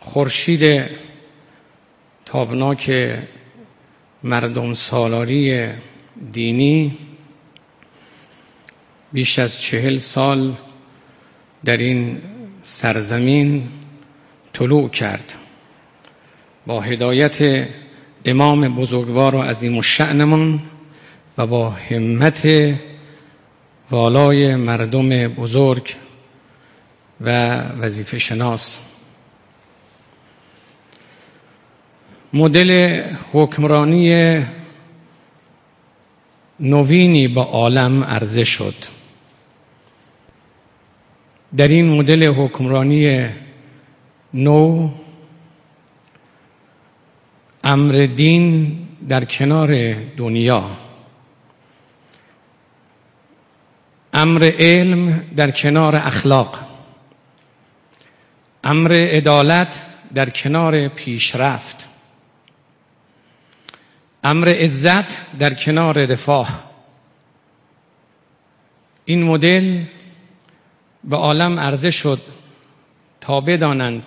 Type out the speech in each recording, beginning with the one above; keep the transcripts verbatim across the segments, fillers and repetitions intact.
خورشید تابناک مردم سالاری دینی بیش از چهل سال در این سرزمین طلوع کرد. با هدایت امام بزرگوار و عظیم الشأنمان و با همت والای مردم بزرگ و وظیفه شناس. مدل حکمرانی نوینی با عالم عرضه شد. در این مدل حکمرانی نو امر دین در کنار دنیا، امر علم در کنار اخلاق، امر عدالت در کنار پیشرفت، امر عزت در کنار رفاه، این مدل به عالم عرضه شد تا بدانند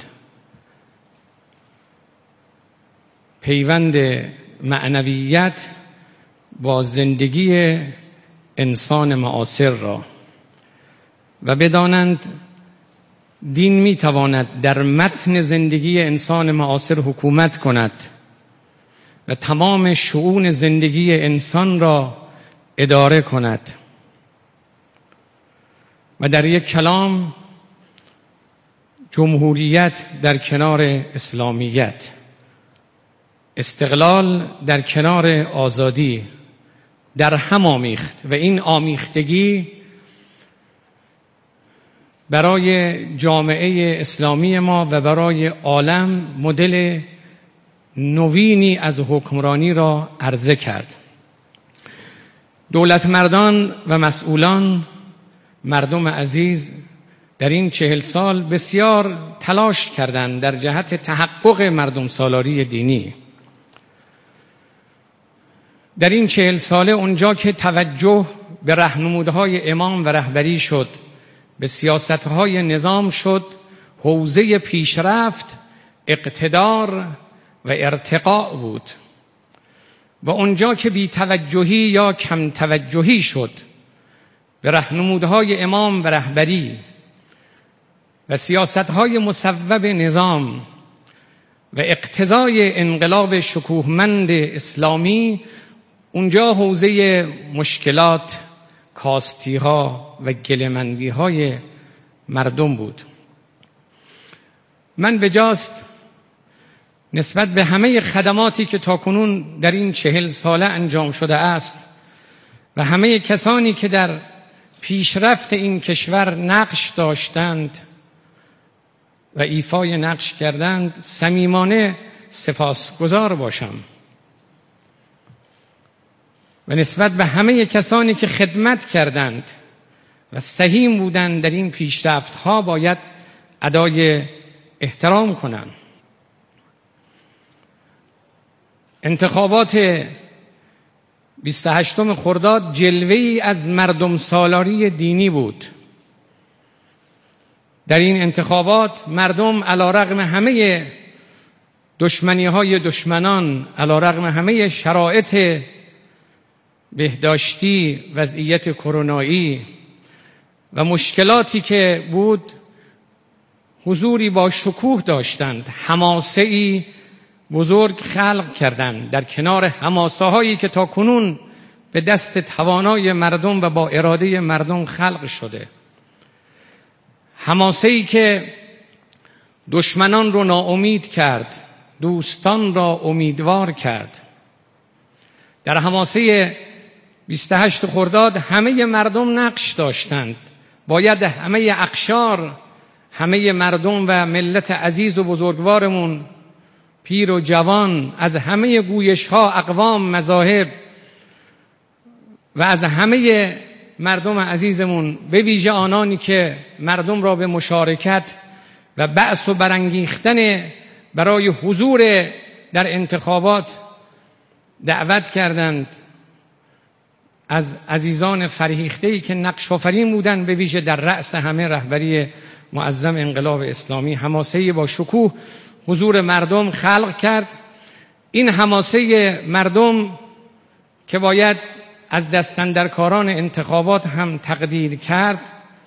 پیوند معنویت با زندگی انسان معاصر را و بدانند دین میتواند در متن زندگی انسان معاصر حکومت کند و تمام شؤون زندگی انسان را اداره کند و در یک کلام جمهوریت در کنار اسلامیت، استقلال در کنار آزادی در هم آمیخت و این آمیختگی برای جامعه اسلامی ما و برای عالم مدل نوینی از حکمرانی را عرضه کرد. دولت مردان و مسئولان، مردم عزیز، در این چهل سال بسیار تلاش کردند در جهت تحقق مردم سالاری دینی. در این چهل ساله اونجا که توجه به راهنمودهای امام و رهبری شد، به سیاستهای نظام شد، حوزه پیشرفت، اقتدار و ارتقاء بود و اونجا که بی توجهی یا کم توجهی شد به راهنمودهای امام و رهبری و سیاستهای مصوب نظام و اقتضای انقلاب شکوهمند اسلامی، اونجا حوزه مشکلات، کاستی‌ها و گله‌مندی‌های مردم بود. من بجاست نسبت به همه خدماتی که تاکنون در این چهل ساله انجام شده است و همه کسانی که در پیشرفت این کشور نقش داشتند و ایفای نقش کردند، صمیمانه سپاسگزار باشم و نسبت به همه کسانی که خدمت کردند و سهیم بودند در این پیشرفت‌ها باید ادای احترام کنم. انتخابات بیست و هشتم خرداد جلوه‌ای از مردم سالاری دینی بود. در این انتخابات مردم علی‌رغم همه دشمنی‌های دشمنان، علی‌رغم همه شرایط بهداشتی، وضعیت کرونایی و مشکلاتی که بود، حضوری با شکوه داشتند، حماسه‌ای بزرگ خلق کردند در کنار حماسه هایی که تا کنون به دست توانای مردم و با اراده مردم خلق شده. حماسه‌ای که دشمنان رو ناامید کرد، دوستان را امیدوار کرد. در حماسه بیست و هشت خرداد همه مردم نقش داشتند. باید همه اقشار، همه مردم و ملت عزیز و بزرگوارمون، پیر و جوان، از همه گویش‌ها، اقوام، مذاهب و از همه مردم عزیزمون، به ویژه آنانی که مردم را به مشارکت و بعث و برانگیختن برای حضور در انتخابات دعوت کردند، از عزیزان فرهیخته‌ای که نقش آفرین بودند، به ویژه در رأس همه رهبری معظم انقلاب اسلامی، حماسه‌ای با شکوه حضور مردم خلق کرد. این حماسه مردم که باید از دستاندرکاران انتخابات هم تقدیر کرد،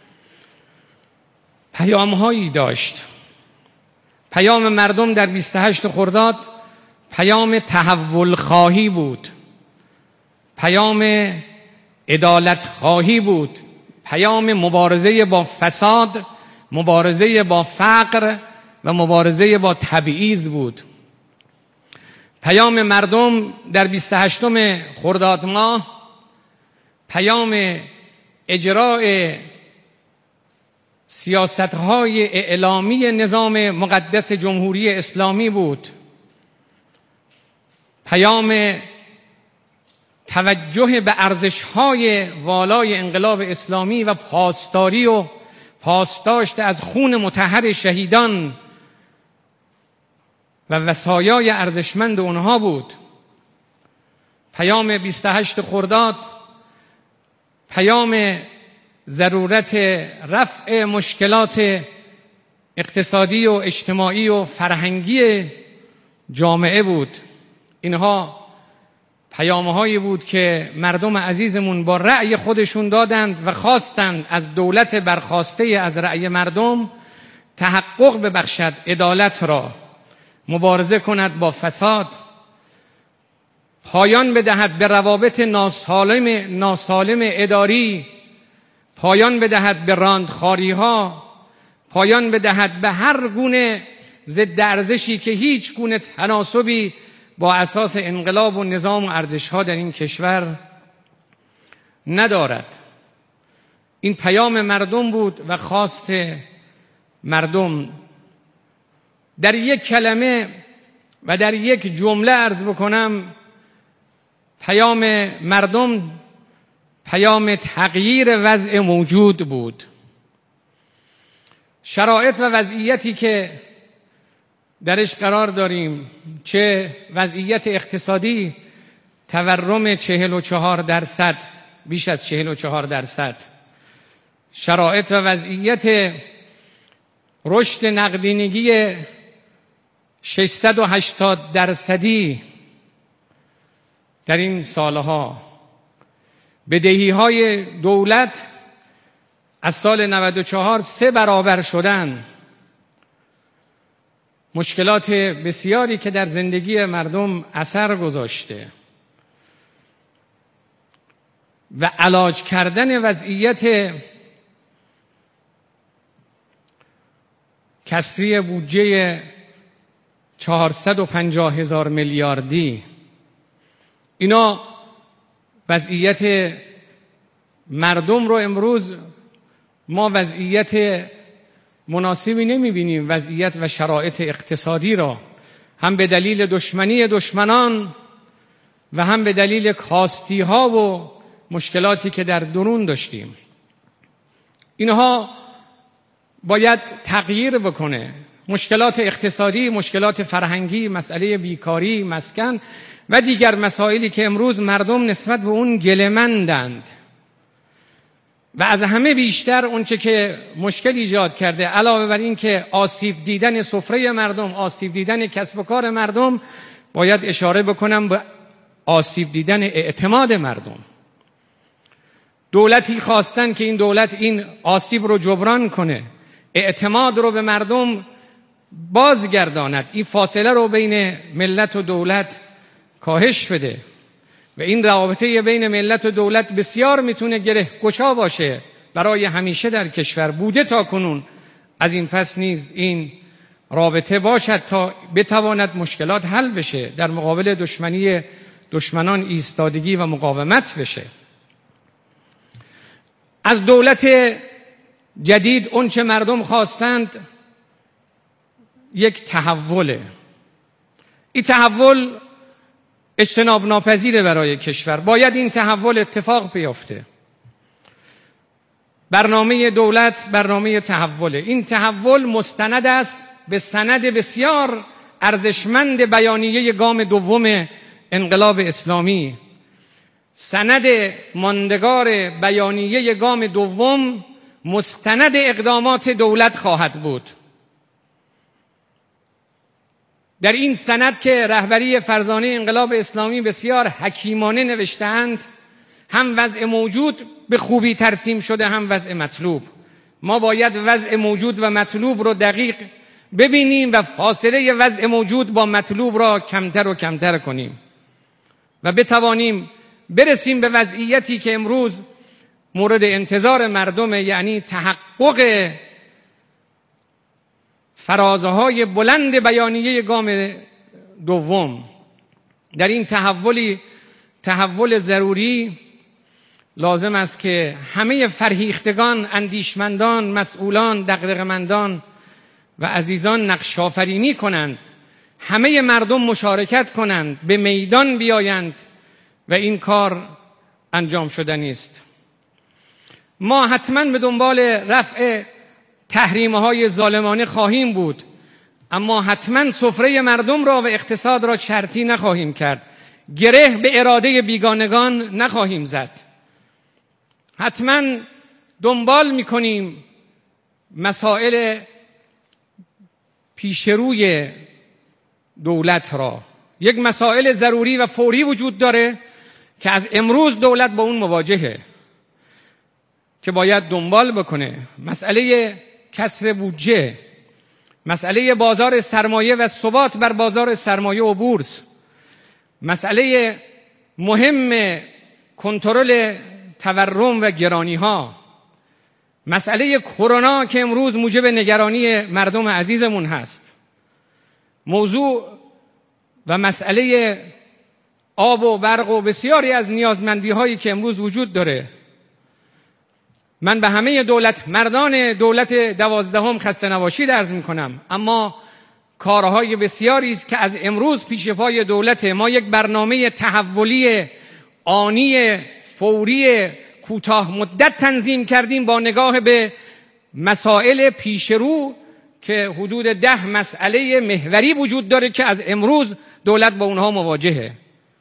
پیام‌هایی داشت. پیام مردم در بیست و هشت خرداد پیام تحول خواهی بود، پیام عدالت خواهی بود، پیام مبارزه با فساد، مبارزه با فقر و مبارزه با تبعیض بود. پیام مردم در بیست و هشتم خرداد ماه پیام اجراء سیاست‌های اعلامی نظام مقدس جمهوری اسلامی بود. پیام توجه به ارزش‌های والای انقلاب اسلامی و پاسداری و پاسداشت از خون مطهر شهیدان و وصایای ارزشمند اونها بود. پیام بیست و هشت خرداد پیام ضرورت رفع مشکلات اقتصادی و اجتماعی و فرهنگی جامعه بود. اینها پیام‌هایی بود که مردم عزیزمون با رأی خودشون دادند و خواستند از دولت برخواسته از رأی مردم تحقق ببخشد عدالت را، مبارزه کند با فساد، پایان بدهد به روابط ناسالم ناسالم اداری، پایان بدهد به راندخاری‌ها، پایان بدهد به هر گونه ضد ارزشی که هیچ گونه تناسبی با اساس انقلاب و نظام و ارزش‌ها در این کشور ندارد. این پیام مردم بود و خواست مردم. در یک کلمه و در یک جمله عرض بکنم، پیام مردم پیام تغییر وضع موجود بود. شرایط و وضعیتی که درش قرار داریم، چه وضعیت اقتصادی، تورم چهل و چهار درصد، بیش از چهل و چهار درصد، شرایط و وضعیت رشد نقدینگی ششصد و هشتاد درصدی در این سالها، بدهی‌های دولت از سال نود و چهار سه برابر شدن، مشکلات بسیاری که در زندگی مردم اثر گذاشته و علاج کردن وضعیت کسری بودجه چهارصد و پنجاه هزار میلیاردی، اینا وضعیت مردم رو امروز ما وضعیت مناسبی نمیبینیم. وضعیت و شرایط اقتصادی را هم به دلیل دشمنی دشمنان و هم به دلیل کاستی ها و مشکلاتی که در درون داشتیم، اینها باید تغییر بکنه. مشکلات اقتصادی، مشکلات فرهنگی، مسئله بیکاری، مسکن و دیگر مسائلی که امروز مردم نسبت به اون گله‌مندند و از همه بیشتر اونچه که مشکل ایجاد کرده، علاوه بر این که آسیب دیدن سفره مردم، آسیب دیدن کسب و کار مردم، باید اشاره بکنم به آسیب دیدن اعتماد مردم. دولتی خواستن که این دولت این آسیب رو جبران کنه، اعتماد رو به مردم بازگرداند، این فاصله رو بین ملت و دولت کاهش بده و این رابطه بین ملت و دولت بسیار میتونه گره گشا باشه برای همیشه در کشور. بوده تا کنون، از این پس نیز این رابطه باشد تا بتواند مشکلات حل بشه، در مقابل دشمنی دشمنان ایستادگی و مقاومت بشه. از دولت جدید اون چه مردم خواستند یک تحوله. این تحول اجتناب ناپذیره برای کشور، باید این تحول اتفاق بیفته. برنامه دولت برنامه تحوله. این تحول مستند است به سند بسیار ارزشمند بیانیه گام دوم انقلاب اسلامی. سند ماندگار بیانیه گام دوم مستند اقدامات دولت خواهد بود. در این سند که رهبری فرزانه انقلاب اسلامی بسیار حکیمانه نوشتند، هم وضع موجود به خوبی ترسیم شده، هم وضع مطلوب. ما باید وضع موجود و مطلوب رو دقیق ببینیم و فاصله وضع موجود با مطلوب را کمتر و کمتر کنیم و بتوانیم برسیم به وضعیتی که امروز مورد انتظار مردم، یعنی تحقق فرازهای بلند بیانیه گام دوم. در این تحولی تحول ضروری لازم است که همه فرهیختگان، اندیشمندان، مسئولان، دغدغه‌مندان و عزیزان نقش آفرینی کنند، همه مردم مشارکت کنند، به میدان بیایند و این کار انجام شدنی است. ما حتما به دنبال رفع تحریم‌های ظالمانه خواهیم بود، اما حتما سفره مردم را و اقتصاد را شرطی نخواهیم کرد، گره به اراده بیگانگان نخواهیم زد. حتما دنبال می‌کنیم مسائل پیشروی دولت را. یک مسائل ضروری و فوری وجود داره که از امروز دولت با اون مواجهه که باید دنبال بکنه. مسئله کسر بودجه، مسئله بازار سرمایه و ثبات بر بازار سرمایه و بورس، مسئله مهم کنترل تورم و گرانی ها، مسئله کرونا که امروز موجب نگرانی مردم عزیزمون هست، موضوع و مسئله آب و برق و بسیاری از نیازمندی هایی که امروز وجود داره. من به همه دولت مردان دولت دوازدهم خسته نباشید عرض میکنم، اما کارهای بسیاری است که از امروز پیش پای دولت ما. یک برنامه تحولی آنی فوری کوتاه مدت تنظیم کردیم با نگاه به مسائل پیشرو که حدود ده مسئله محوری وجود داره که از امروز دولت با اونها مواجهه.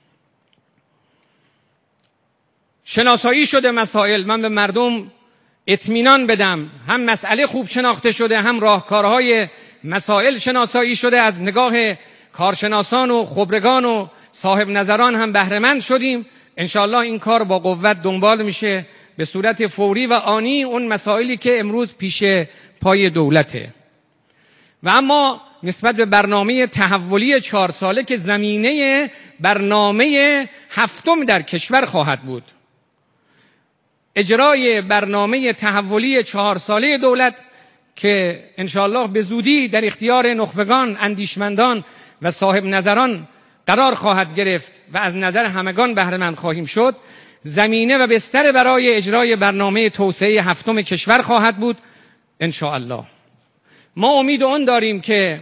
شناسایی شده مسائل، من به مردم اطمینان بدم، هم مسئله خوب شناخته شده، هم راهکارهای مسائل شناسایی شده، از نگاه کارشناسان و خبرگان و صاحب نظران هم بهره مند شدیم. انشاءالله این کار با قوت دنبال میشه به صورت فوری و آنی اون مسائلی که امروز پیش پای دولته. و اما نسبت به برنامه تحولی چهار ساله که زمینه برنامه هفتم در کشور خواهد بود، اجرای برنامه تحولی چهار ساله دولت که انشاءالله به زودی در اختیار نخبگان، اندیشمندان و صاحب نظران قرار خواهد گرفت و از نظر همگان بهره مند خواهیم شد، زمینه و بستر برای اجرای برنامه توسعه هفتم کشور خواهد بود انشاءالله. ما امید آن داریم که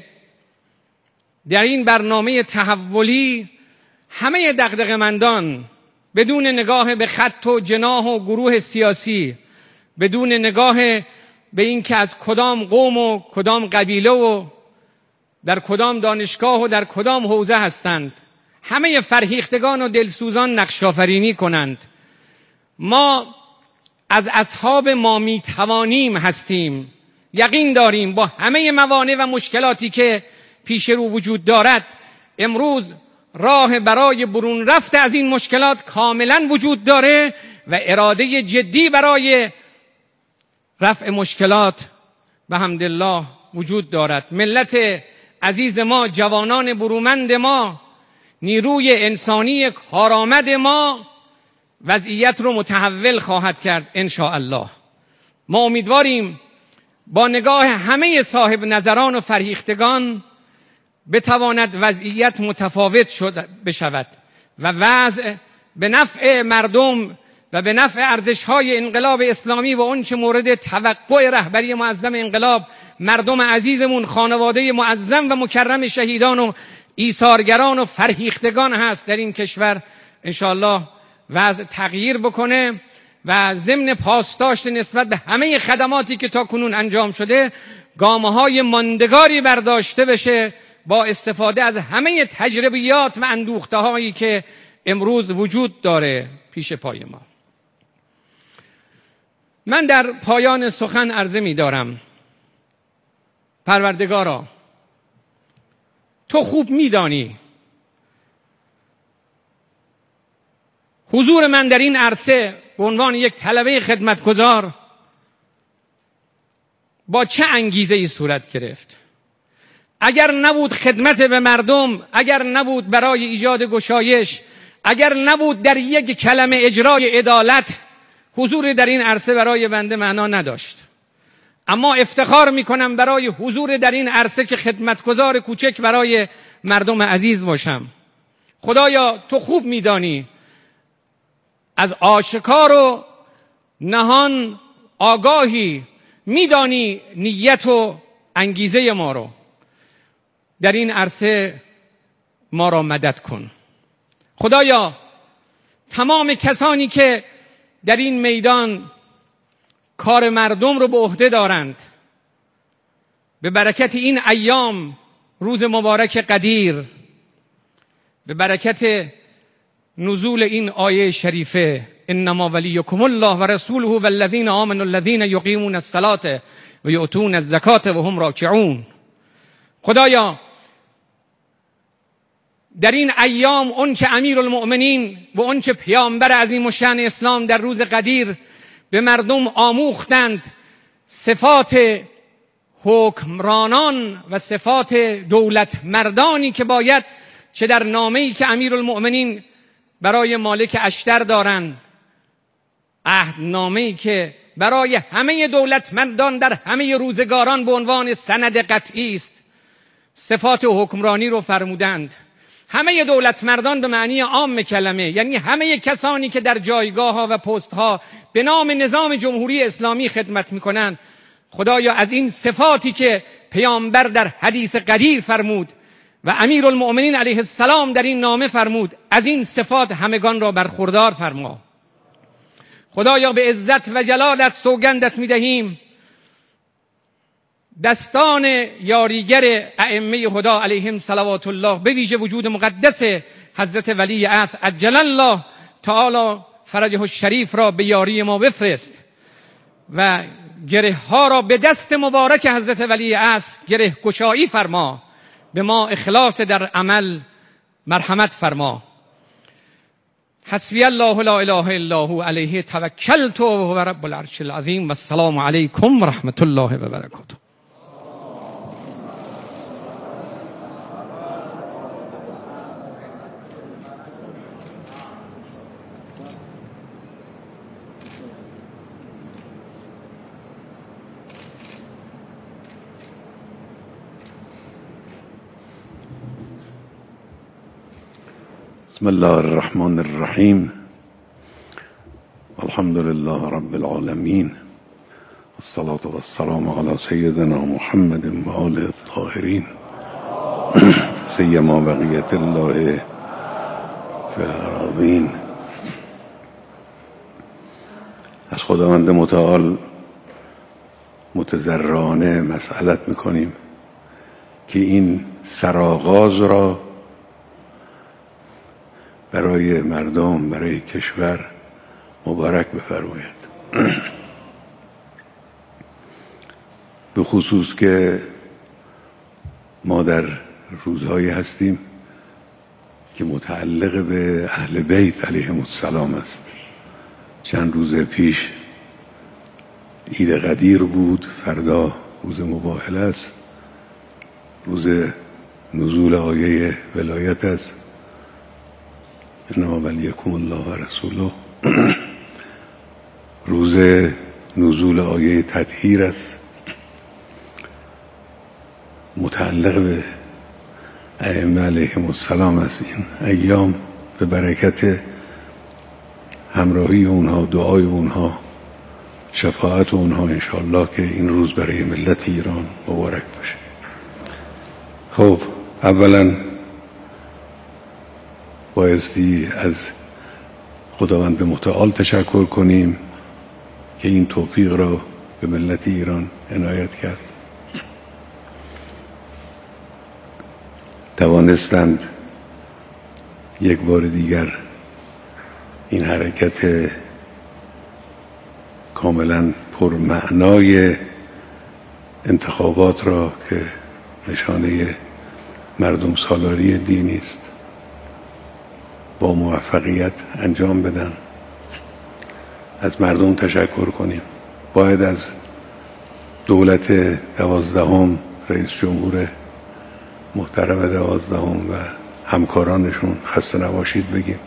در این برنامه تحولی همه دغدغه‌مندان بدون نگاه به خط و جناح و گروه سیاسی، بدون نگاه به این که از کدام قوم و کدام قبیله و در کدام دانشگاه و در کدام حوزه هستند، همه فرهیختگان و دلسوزان نقش آفرینی کنند. ما از اصحاب ما می توانیم هستیم، یقین داریم با همه موانع و مشکلاتی که پیش رو وجود دارد امروز راه برای برون رفت از این مشکلات کاملا وجود داره و اراده جدی برای رفع مشکلات به حمدالله وجود دارد. ملت عزیز ما، جوانان برومند ما، نیروی انسانی کارآمد ما وضعیت رو متحول خواهد کرد انشاءالله. ما امیدواریم با نگاه همه صاحب نظران و فرهیختگان بتواند وضعیت متفاوت شد بشود و وضع به نفع مردم و به نفع ارزش‌های انقلاب اسلامی و اون چه مورد توقع رهبری معظم انقلاب، مردم عزیزمون، خانواده معظم و مکرم شهیدان و ایثارگران و فرهیختگان هست در این کشور، انشاءالله وضع تغییر بکنه و ضمن پاسداشت نسبت به همه خدماتی که تا کنون انجام شده گامه‌های ماندگاری برداشته بشه با استفاده از همه تجربیات و اندوخته‌هایی که امروز وجود داره پیش پای ما. من در پایان سخن عرضه می دارم پروردگارا تو خوب میدانی حضور من در این عرصه به عنوان یک طلبه خدمتگزار با چه انگیزه ای صورت گرفت. اگر نبود خدمت به مردم، اگر نبود برای ایجاد گشایش، اگر نبود در یک کلمه اجرای عدالت، حضور در این عرصه برای بنده معنا نداشت. اما افتخار میکنم برای حضور در این عرصه که خدمتگزار کوچک برای مردم عزیز باشم. خدایا تو خوب میدانی از آشکار و نهان آگاهی، میدانی نیت و انگیزه ما رو. در این عرصه ما را مدد کن. خدایا تمام کسانی که در این میدان کار مردم رو به عهده دارند، به برکت این ایام، روز مبارک قدیر، به برکت نزول این آیه شریفه انما ولیکم الله و رسوله والذین آمنوا الذین یقیمون الصلاة و یؤتون الزکاة و هم راکعون. خدایا در این ایام اون که امیر المؤمنین و اون که پیامبر عظیم الشأن اسلام در روز قدیر به مردم آموختند، صفات حکمرانان و صفات دولت مردانی که باید چه در نامه‌ای که امیر المؤمنین برای مالک اشتر دارند، عهدنامه‌ای که برای همه دولتمندان در همه روزگاران به عنوان سند قطعی است، صفات حکمرانی رو فرمودند. همه دولتمردان به معنی عام کلمه، یعنی همه کسانی که در جایگاه ها و پست ها به نام نظام جمهوری اسلامی خدمت میکنند، خدایا از این صفاتی که پیامبر در حدیث قدیر فرمود و امیر المؤمنین علیه السلام در این نامه فرمود، از این صفات همگان را برخوردار فرما. خدایا به عزت و جلالت سوگندت میدهیم دستان یاریگر ائمه هدی علیهم صلوات الله، به ویژه وجود مقدس حضرت ولی عصر عجل الله تعالی فرجه الشریف را به یاری ما بفرست و گره ها را به دست مبارک حضرت ولی عصر گره گشایی فرما. به ما اخلاص در عمل مرحمت فرما. حسبی الله لا اله الا هو علیه توکلت و هو رب العرش العظیم و السلام علیکم و رحمت الله و برکاته. بسم الله الرحمن الرحیم. الحمد لله رب العالمین، الصلاة والسلام علی سیدنا محمد و آله الطاهرین، سیما بقیت الله فی الارضین. از خداوند متعال متضرعانه مسئلت میکنیم که این سرآغاز را برای مردم، برای کشور مبارک بفرماید. به خصوص که ما در روزهایی هستیم که متعلق به اهل بیت علیهم السلام است. چند روز پیش عید قدیر بود، فردا روز مباهله است، روز نزول آیه ولایت است، انما ولیکم الله و رسوله، روز نزول آیه تطهیر است، متعلق به ائمه علیهم السلام است. این ایام به برکت همراهی اونها، دعای اونها، شفاعت اونها انشاءالله که این روز برای ملت ایران مبارک باشه. خب اولا بایستی از خداوند متعال تشکر کنیم که این توفیق را به ملت ایران عنایت کرد. توانستند یک بار دیگر این حرکت کاملا پرمعنای انتخابات را که نشانه مردم سالاری دینی است، با موفقیت انجام بدن. از مردم تشکر کنیم. باید از دولت دوازدهم، رئیس جمهور محترم دوازدهم و همکارانشون خسته نباشید بگیم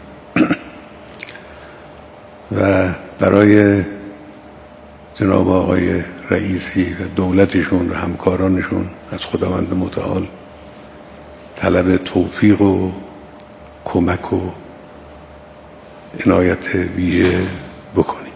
و برای جناب آقای رئیسی و دولتشون و همکارانشون از خداوند متعال طلب توفیق و کمک و عنایت ویژه بکنیم.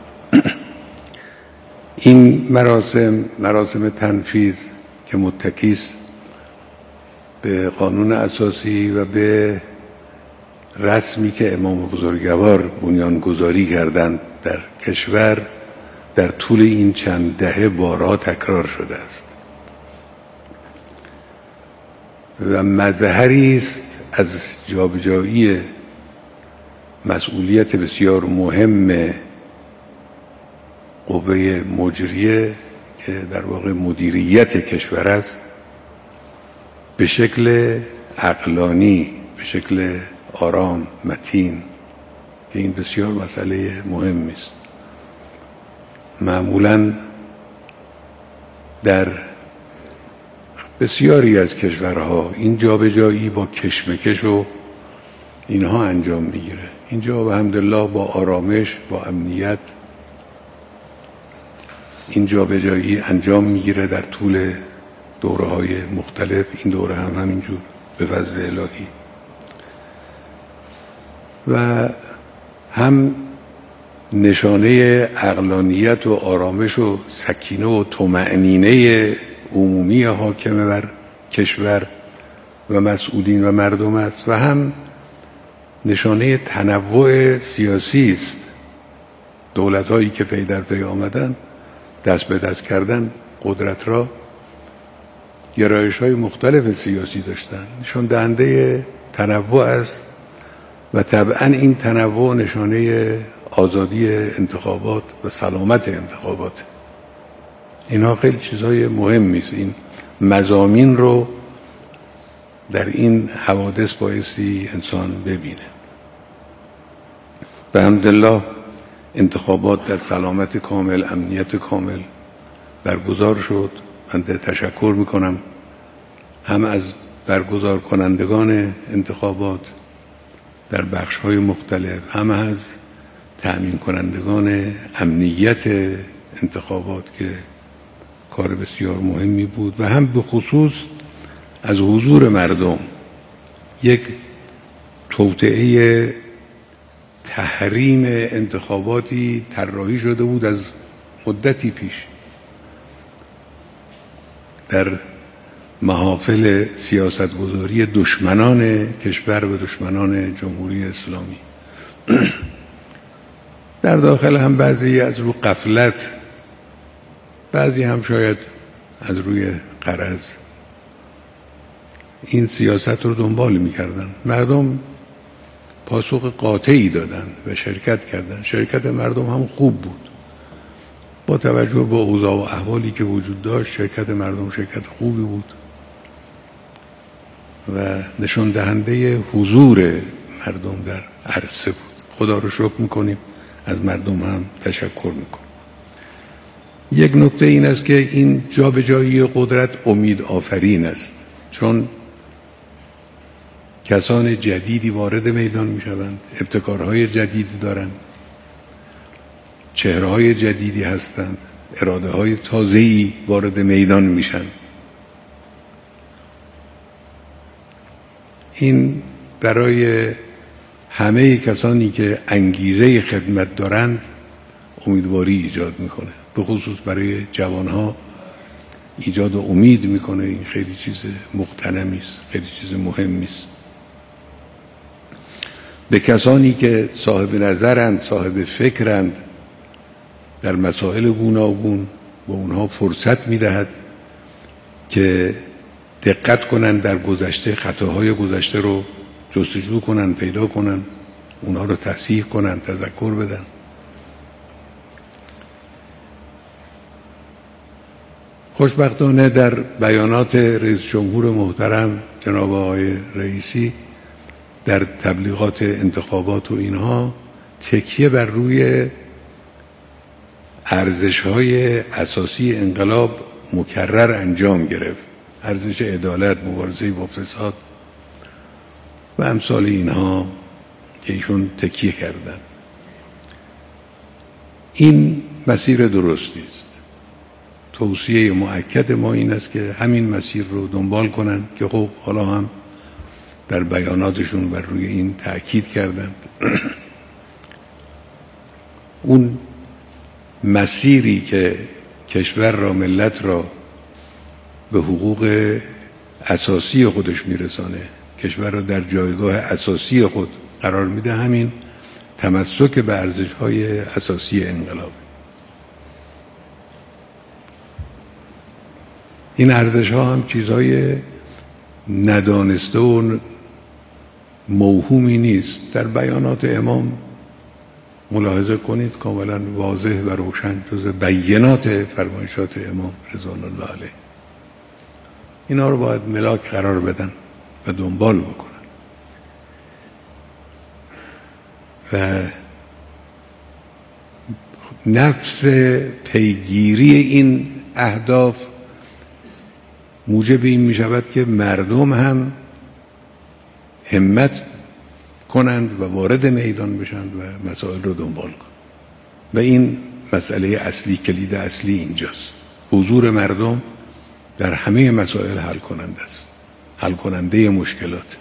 این مراسم مراسم تنفیذ که متکی است به قانون اساسی و به رسمی که امام بزرگوار بنیانگذاری کردند در کشور، در طول این چند دهه بارها تکرار شده است و مظهری است از جابجایی مسئولیت بسیار مهم قوه مجریه که در واقع مدیریت کشور است به شکل عقلانی، به شکل آرام، متین، که این بسیار مسئله مهمی است. معمولاً در بسیاری از کشورها این جابجایی با کشمکش و اینها انجام میگیره. اینجا الحمدلله با آرامش، با امنیت این جابجایی انجام میگیره در طول دوره‌های مختلف. این دوره هم همینجور به فضل الهی و هم نشانه عقلانیت و آرامش و سکینه و طمأنینه عمومی حاکم بر کشور و مسئولین و مردم است و هم نشانه تنوع سیاسی است. دولت‌هایی که پی در پی آمدن، دست به دست کردن قدرت را، گرایش‌های مختلف سیاسی داشتن، نشان دهنده تنوع است و طبعا این تنوع نشانه آزادی انتخابات و سلامت انتخابات. اینا خیلی چیزهای مهمی است. این مضامین رو در این حوادث بایستی انسان ببینه. به حمدالله انتخابات در سلامت کامل، امنیت کامل برگزار شد. من تشکر میکنم هم از برگزار کنندگان انتخابات در بخش‌های مختلف، هم از تأمین کنندگان امنیت انتخابات که کار بسیار مهمی بود و هم به خصوص از حضور مردم. یک توطئه تحریم انتخاباتی طراحی شده بود از مدتی پیش در محافل سیاستگذاری دشمنان کشور و دشمنان جمهوری اسلامی. در داخل هم بعضی از رو غفلت، بعضی هم شاید از روی غرض این سیاست رو دنبال می‌کردن. مردم پاسخ قاطعی دادن و شرکت کردن. شرکت مردم هم خوب بود. با توجه به اوضاع و احوالی که وجود داشت، شرکت مردم شرکت خوبی بود و نشان دهنده حضور مردم در عرصه بود. خدا رو شکر میکنیم، از مردم هم تشکر میکنیم. یک نکته این است که این جابجایی قدرت امید آفرین است، چون کسان جدیدی وارد میدان میشوند، ابتکارهای جدیدی دارند، چهره‌های جدیدی هستند، اراده‌های تازه‌ای وارد میدان میشن. این برای همه کسانی که انگیزه خدمت دارند امیدواری ایجاد میکنه، به خصوص برای جوانها ایجاد امید میکنه. این خیلی چیز مغتنمی است، خیلی چیز مهمی است. به کسانی که صاحب نظرند، صاحب فکرند در مسائل گوناگون، به اونها فرصت میدهد که دقت کنند در گذشته، خطاهای گذشته رو جستجو کنند، پیدا کنند، اونها رو تصحیح کنند، تذکر بدن. خوشبختانه در بیانات رئیس جمهور محترم جناب آقای رئیسی در تبلیغات انتخابات و اینها تکیه بر روی ارزش‌های اساسی انقلاب مکرر انجام گرفت. ارزش عدالت، مبارزه با فساد و امثال اینها که ایشون تکیه کردند. این مسیر درستی است. توصیه مؤکد ما این است که همین مسیر رو دنبال کنن که خب حالا هم در بیاناتشون بر روی این تأکید کردند. اون مسیری که کشور را، ملت را به حقوق اساسی خودش میرسانه، کشور را در جایگاه اساسی خود قرار میده، همین تمسک به ارزش‌های اساسی انقلاب. این ارزش‌ها هم چیزهای ندانسته و موهومی نیست. در بیانات امام ملاحظه کنید کاملا واضح و روشن، جز بینات فرمایشات امام رضوان الله علیه. اینا رو باید ملاک قرار بدن و دنبال بکنن و نفس پیگیری این اهداف موجب این می شود که مردم هم همت کنند و وارد میدان بشند و مسائل رو دنبال کنند. و این مسئله اصلی، کلید اصلی اینجاست. حضور مردم در همه مسائل حل کننده است، حل کننده مشکلات.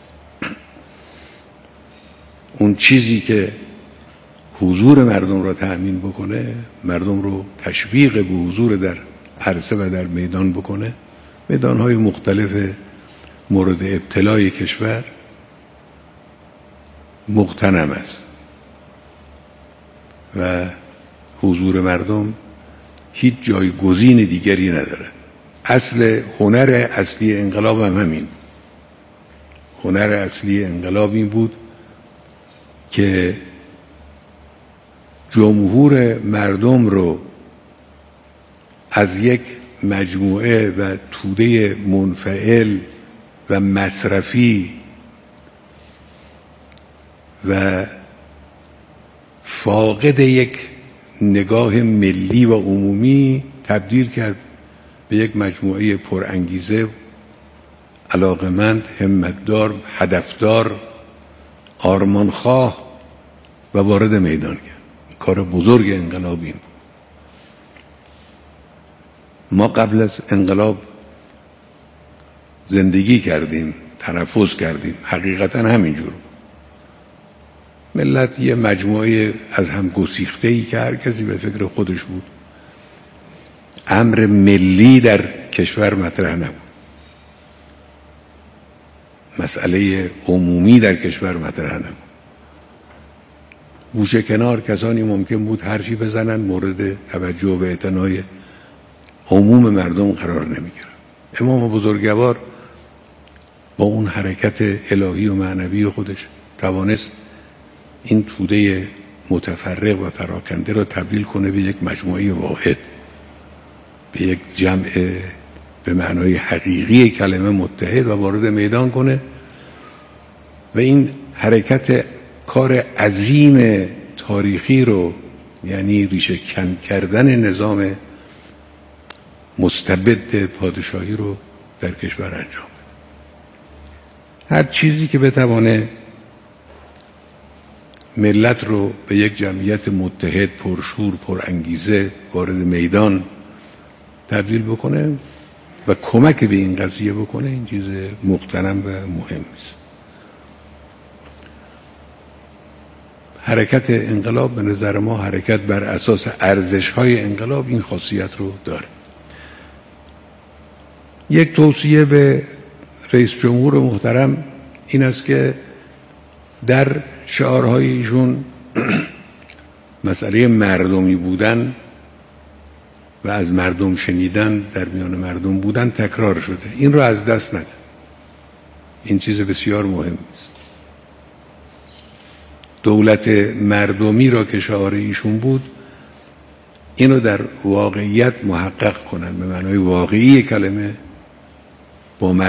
اون چیزی که حضور مردم را تأمین بکنه، مردم رو تشویق به حضور در عرصه و در میدان بکنه، میدانهای مختلف مورد ابتلای کشور مغتنم است و حضور مردم هیچ جایگزین دیگری نداره. اصل هنر اصلی انقلاب هم همین. هنر اصلی انقلاب این بود که جمهور مردم رو از یک مجموعه و توده منفعل و مصرفی و فاقد یک نگاه ملی و عمومی تبدیل کرد به یک مجموعه پرانگیزه، علاقمند، همتدار، هدفدار، آرمانخواه و وارد میدان کرد. کار بزرگ انقلاب این بود. ما قبل از انقلاب زندگی کردیم، تنفس کردیم، حقیقتا همینجور بود. ملت یه مجموعه از هم گسیخته‌ای که هر کسی به فکر خودش بود. امر ملی در کشور مطرح نبود، مسئله عمومی در کشور مطرح نبود. گوشه کنار کسانی ممکن بود حرفی بزنن مورد توجه و اعتنای عموم مردم قرار نمی‌گرفت. امام بزرگوار با اون حرکت الهی و معنوی خودش توانست این توده متفرق و پراکنده را تبدیل کنه به یک مجموعه واحد، به یک جمع به معنای حقیقی کلمه متحد و وارد میدان کنه. و این حرکت کار عظیم تاریخی رو، یعنی ریشه کن کردن نظام مستبد پادشاهی رو در کشور انجام بده. هر چیزی که بتوانه ملت رو به یک جمعیت متحد، پرشور، پرانگیزه، وارد میدان تبدیل بکنه و کمک به این قضیه بکنه، این چیز مغتنم و مهم است. حرکت انقلاب به نظر ما حرکت بر اساس ارزش‌های انقلاب این خاصیت رو داره. یک توصیه به رئیس جمهور محترم این است که در شعارهای ایشون مسئله مردمی بودن و از مردم شنیدن، در میان مردم بودن تکرار شده. این رو از دست نده. این چیز بسیار مهم است. دولت مردمی را که شعار ایشون بود اینو در واقعیت محقق کنن، به معنای واقعی کلمه، با